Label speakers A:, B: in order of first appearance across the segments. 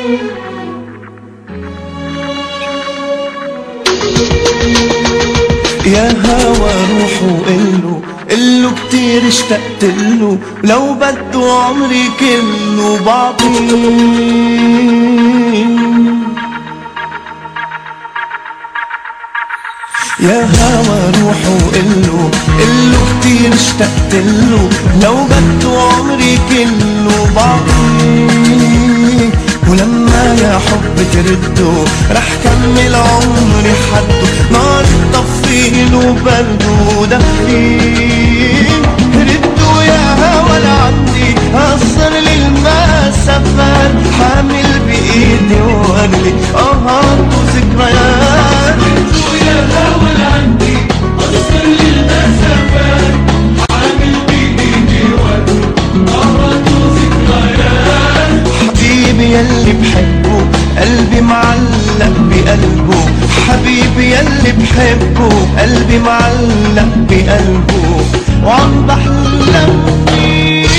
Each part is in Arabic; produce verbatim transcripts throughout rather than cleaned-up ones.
A: يا هوا روحوا قلو قلو كتير اشتقتلو، لو بدو عمري كله بعطيه. يا هوا روحوا قلو قلو كتير اشتقتلو، لو بدو عمري كله بعطيه. ولما يا حب تردو رح كمل عمري حدو، نار تطفيل وبرد ودفيه. ردوا يا هوا لعندي قصر للمسافات، حامل بايدي وردي اهات وذكريات. ردوا يا هوا لعندي قصر للمسافات، حامل بايدي وردي اهات وذكريات. حبيبي يلي بحبه قلبي معلق بقلبه، حبيبي يلي بحبه قلبي معلق بقلبه، وعم بحلم فيه.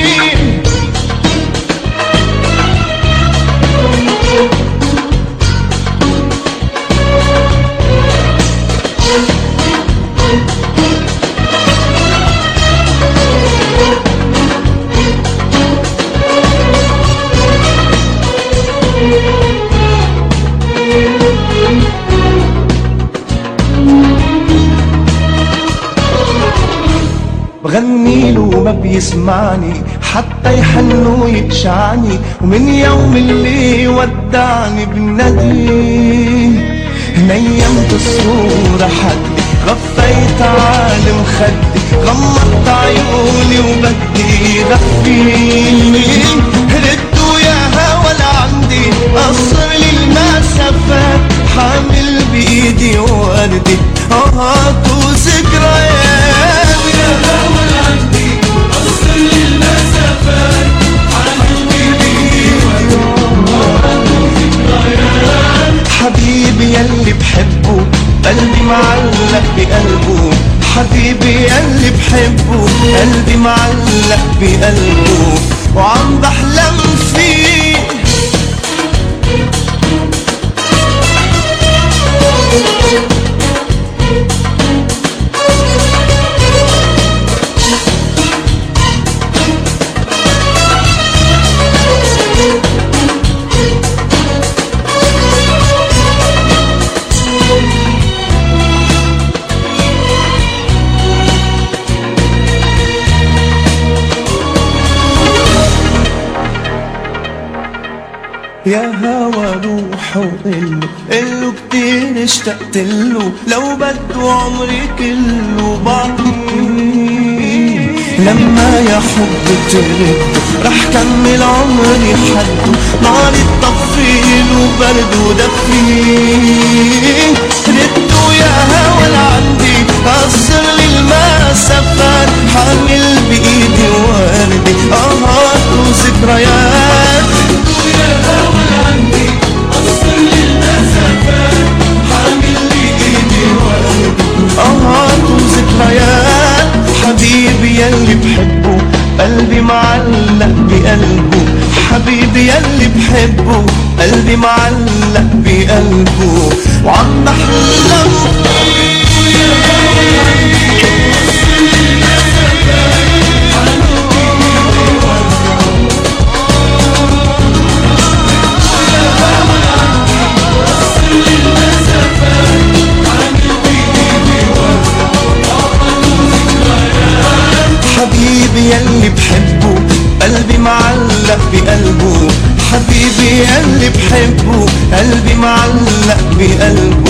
A: بغنيله وما بيسمعني، حتى يحن ويقشعني، ومن يوم اللي ودعني بناديه. نيمت الصورة حدي، غفيت عالم خدي، غمضت عيوني وبدي غفيني. ردوا يا هوا لعندي قصر للمسافات، حامل بايدي وردي اهات وذكريات. يا هوا لعندي قصر للمسافات، حامل بايدي وردي اهات وذكريات. حبيبي يلي بحبه قلبي معلق بقلبه، حبيبي يلي بحبه قلبي معلق بقلبه، وعم بحلم فيه. يا هوا روحوا قلو قلو كتير اشتقتلو، لو بدو عمري كله بعطيه. لما يا حب تردو رح كمل عمري حدو، نار التطفيل وبرد ودفيه. ردوا يا هوا لعندي قصر للمسافات، حامل بايدي وردي اهات وذكريات. ردوا يا هوا لعندي قصر للمسافات، حامل بايدي وردي اهات وذكريات. حبيبي يلي بحبه قلبي معلق بقلبه، حبيبي يلي بحبه قلبي معلق بقلبه، وعم بحلم فيه. حبيبي يلي بحبه قلبي معلق بقلبه، حبيبي يلي بحبه قلبي معلق بقلبه،